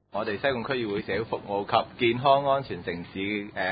我哋西貢區議會社會服務及健康安全城市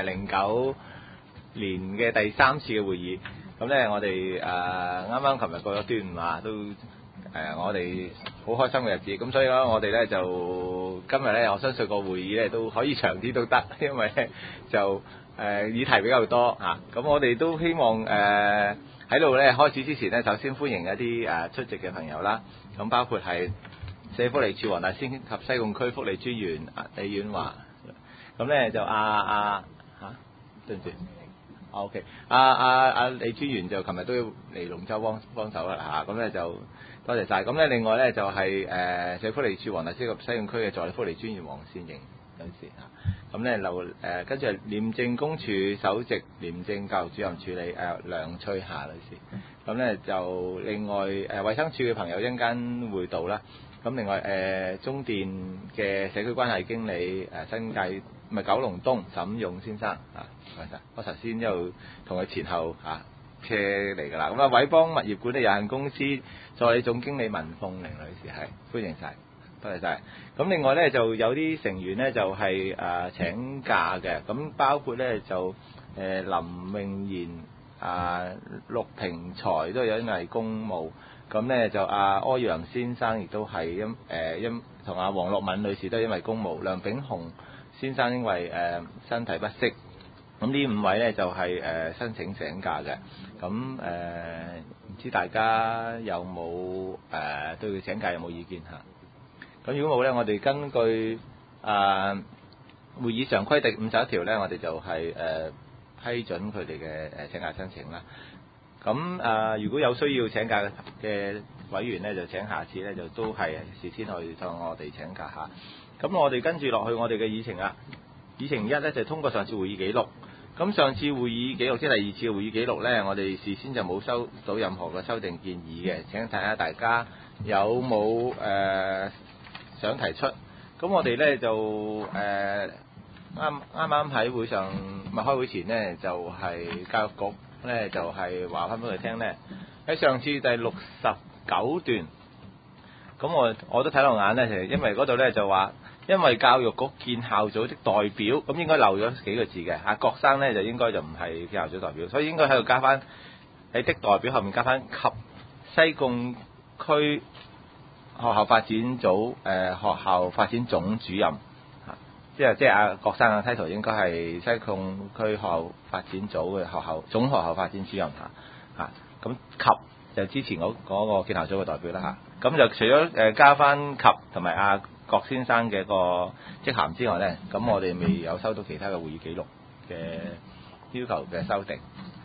09年嘅第3次嘅會議。咁咧，我哋啱啱琴日過咗端午啊，都我哋好開心嘅日子。咁所以咧，我哋咧就今日咧，我相信個會議咧都可以長啲都得，因為咧就議題比較多啊。咁我哋都希望喺度咧開始之前咧，首先歡迎一啲出席嘅朋友啦。咁包括係社會福利署黃大仙及西貢區福利專員李婉華。咁咧就對唔住。OK， 李專員就琴日都要嚟龍舟幫手啦嚇，咁咧就多謝晒。咁咧另外咧就係社會福利署黃大仙及西貢區嘅助理福利專員黃善瑩女士嚇，咁咧跟住係廉政公署首席廉政教育主任助理梁翠霞女士，咁咧就另外衛生署嘅朋友一陣間會到啦。咁另外中電嘅社區關係經理新界九龍東沈勇先生唔該晒。我頭先就同佢前後車嚟㗎啦。咁偉邦物業管理有限公司助理總經理文鳳玲女士係歡迎晒，多謝晒。咁另外咧就有啲成員咧就係請假嘅，咁包括咧就林穎賢陸平才都有因為公務。咁咧就柯陽先生亦都係同黃樂敏女士都因為公務，梁炳雄先生因為身體不適。咁呢5位咧就係申請請假嘅。咁唔知大家有冇對佢請假有冇意見嚇？咁如果冇咧，我哋根據會議常規第51條咧，我哋就係批准佢哋嘅請假申請啦。咁如果有需要請假嘅委員咧，就請下次咧就都係事先去向我哋請假下。咁我哋跟住落去我哋嘅議程啦。議程1咧就通過上次會議記錄。咁上次會議記錄即係第2次會議記錄咧，我哋事先就冇收到任何嘅修訂建議嘅。請睇下大家有冇想提出。咁我哋咧就啱啱喺會上開會前呢，就係教育局咧就係話翻俾佢聽咧，喺上次第69段，咁我都睇落眼咧，其實因為嗰度咧就話，因為教育局見校組的代表，咁應該漏咗幾個字嘅，郭生咧就應該就唔係見校組代表，所以應該喺度加翻喺的代表後面加翻及西貢區學校發展組學校發展總主任。即係郭生嘅 title 應該係西貢區學校發展組嘅總學校發展主任咁及就之前嗰個建校組嘅代表啦咁就除咗加翻及同埋郭先生嘅個職銜之外咧，咁我哋未有收到其他嘅會議記錄嘅要求嘅修訂。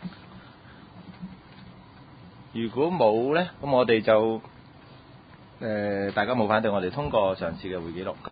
如果冇咧，咁我哋就大家冇反對，我哋通過上次嘅會議記錄。